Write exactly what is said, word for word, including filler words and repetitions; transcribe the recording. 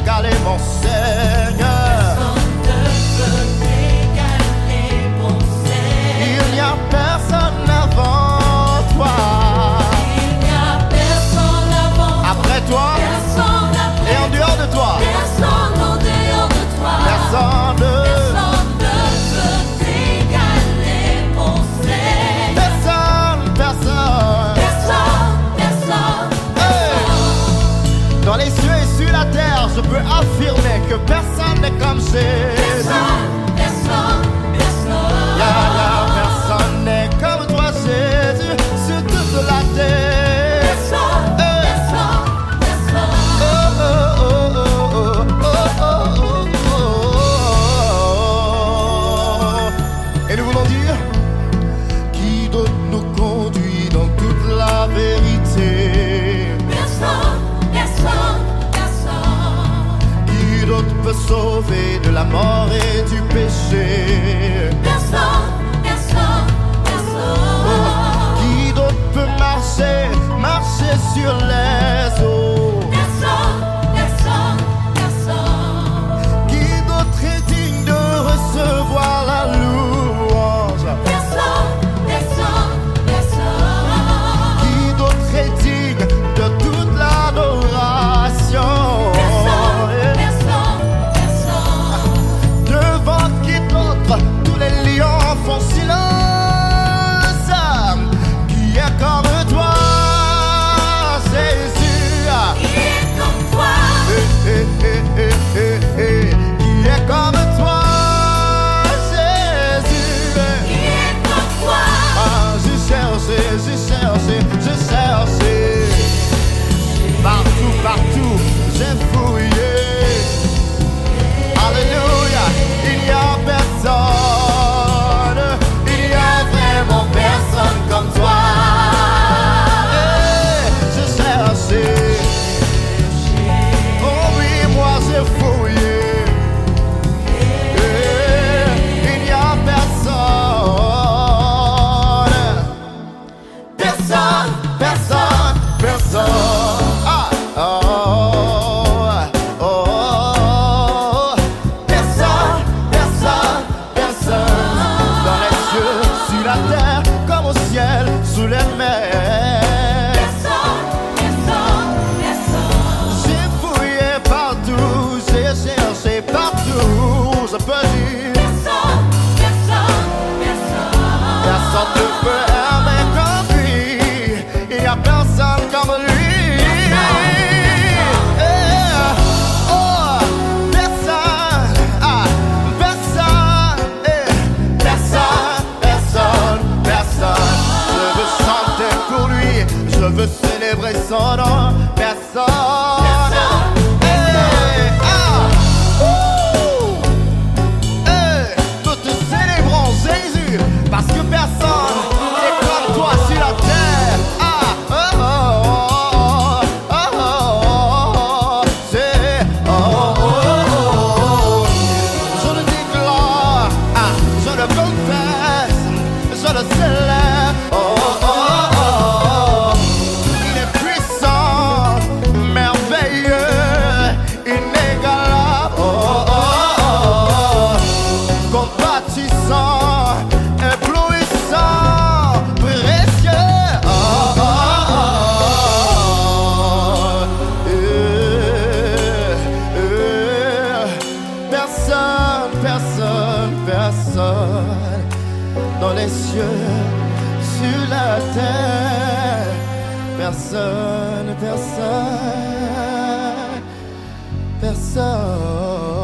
t'égaler, mon Seigneur. Personne ne peut t'égaler, mon Seigneur. Il n'y a personne avant toi. Il n'y a personne avant toi. Après toi Personne après et en dehors de toi. Personne en dehors de toi. Personne ne Personne ne peut t'égaler, mon Seigneur. Personne, personne. Personne, personne, Hey. Dans les cieux et sur la terre, je peux affirmer que personne n'est comme Jésus. personne, personne, personne. Ya, ya, personne n'est comme toi, Jésus, sur toute la terre. Personne, Hey. personne, personne. Oh, oh, oh, oh, oh, oh, oh, oh. Et nous voulons dire, qui d'autre nous conduit dans toute la vérité? Personne, personne, personne. Qui d'autre peut sauver de la mort et du péché? Personne, personne, personne. Qui d'autre peut marcher, marcher sur les eaux? Personne, personne, personne. Qui d'autre est digne de recevoir la louange? Personne, personne, personne. Qui d'autre est digne de toute l'adoration? Personne, personne, personne. Devant qui d'autre tous les lions font silence? Qui est comme toi, Jésus? Qui est comme toi? Eh, eh, eh, eh, eh, eh. Qui est comme toi, Jésus? Qui est comme toi? Ah, j'ai cherché, j'ai cherché, j'ai cherché. Partout, partout, j'ai fouillé. Alléluia, il n'y a personne, il n'y a vraiment personne comme toi. Eh, j'ai cherché. Oh oui, moi j'ai fouillé. Eh, il n'y a personne. Personne, personne, personne. Ah, oh, oh, oh. Personne, personne, personne. Dans les cieux, sur la terre, comme au ciel, sous les mers. Personne, personne, personne. J'ai fouillé partout, j'ai cherché partout. Je peux dire, Personne, personne, personne. personne ne peut aimer comme lui. Il n'y a personne comme lui. Eh, oh, personne, ah, personne, eh, personne, personne, personne. Je veux chanter pour lui, je veux célébrer son nom. Personne. Eh, ah, ouh. Eh, nous te célébrons Jésus parce que personne n'est comme toi sur la terre. Ah, oh, oh, oh, oh, oh, oh, c'est, oh, oh, oh, oh. Je le déclare, ah, je le confesse, je le célèbre. Oh, oh, oh, oh. Il est puissant, merveilleux, inégalable. Oh, oh, oh, oh. Compatissant, éblouissant, précieux. Oh, oh, oh, oh. Eh, eh. Personne, personne, personne dans les cieux, sur la terre. Personne, personne, personne.